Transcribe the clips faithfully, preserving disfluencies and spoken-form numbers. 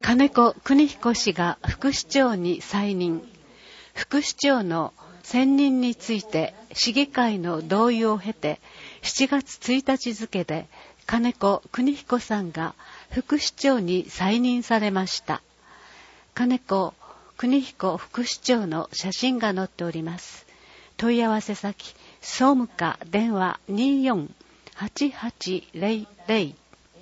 金子邦彦氏が副市長に再任。副市長の選任について市議会の同意を経てしちがつついたち付で金子邦彦さんが副市長に再任されました。金子邦彦副市長の写真が載っております。問い合わせ先、総務課電話 にーよんはちはちゼロゼロ。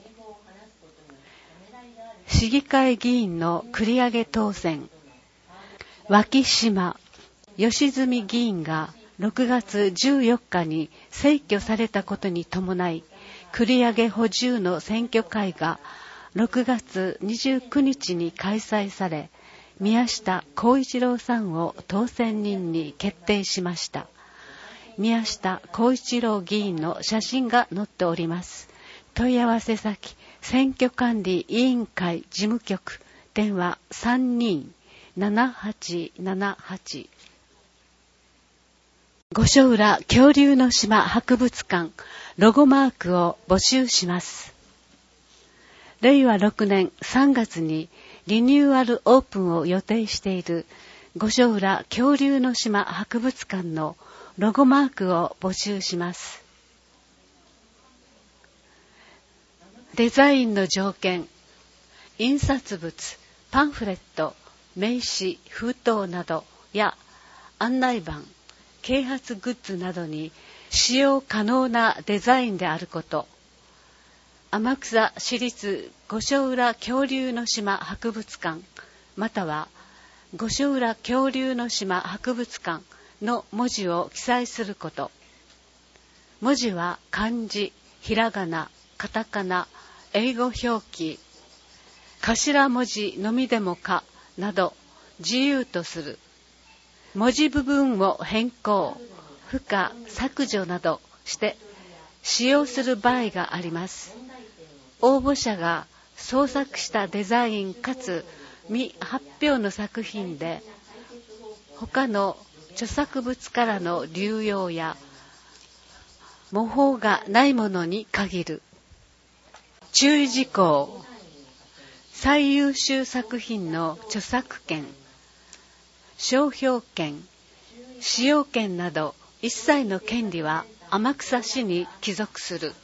市議会議員の繰り上げ当選。脇島吉住議員がろくがつじゅうよっかに逝去されたことに伴い、繰り上げ補充の選挙会がろくがつにじゅうくにちに開催され、宮下幸一郎さんを当選人に決定しました。宮下幸一郎議員の写真が載っております。問い合わせ先、選挙管理委員会事務局電話 さんにーななはちななはち。御所浦恐竜の島博物館ロゴマークを募集します。れいわろくねんさんがつにリニューアルオープンを予定している御所浦恐竜の島博物館のロゴマークを募集します。デザインの条件、印刷物、パンフレット、名刺、封筒などや案内板、啓発グッズなどに使用可能なデザインであること。天草市立御所浦恐竜の島博物館または御所浦恐竜の島博物館の文字を記載すること。文字は漢字、ひらがな、カタカナ、英語表記、頭文字のみでもかなど自由とする。文字部分を変更、付加、削除などして使用する場合があります。応募者が創作したデザインかつ未発表の作品で他の著作物からの流用や模倣がないものに限る。注意事項、最優秀作品の著作権、商標権、使用権など一切の権利は天草市に帰属する。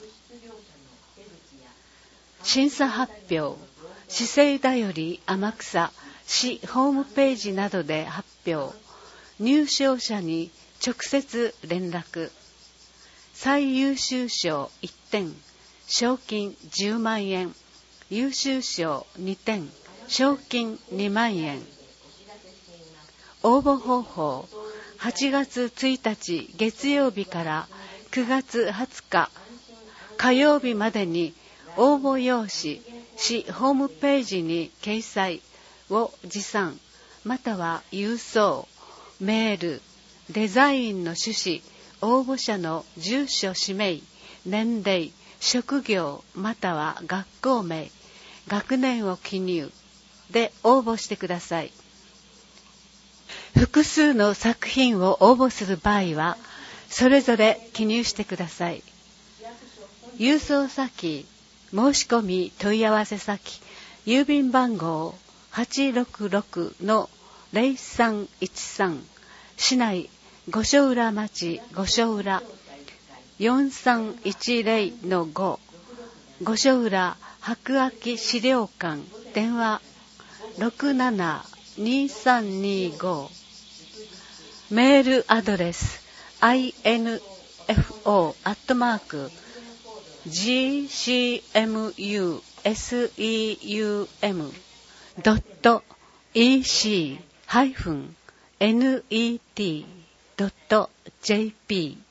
審査発表、市政だより天草市ホームページなどで発表。入賞者に直接連絡。最優秀賞いってん、賞金じゅうまんえん、優秀賞にてん、賞金にまんえん。応募方法、はちがつついたち月曜日からくがつはつか火曜日までに応募用紙、市ホームページに掲載を持参、または郵送、メール、デザインの趣旨、応募者の住所、氏名、年齢、職業、または学校名、学年を記入で応募してください。複数の作品を応募する場合は、それぞれ記入してください。郵送先、申し込み問い合わせ先、郵便番号 はちろくろくのゼロさんいちさん、市内御所浦町御所浦よんさんいちゼロのご、御所浦白亜紀資料館電話ろくななにさんにご、メールアドレス アイエヌエフオー アットマーク ジーシーエムユーエスイーユーエム ドット イーシー ハイフン ネット ドット ジェーピー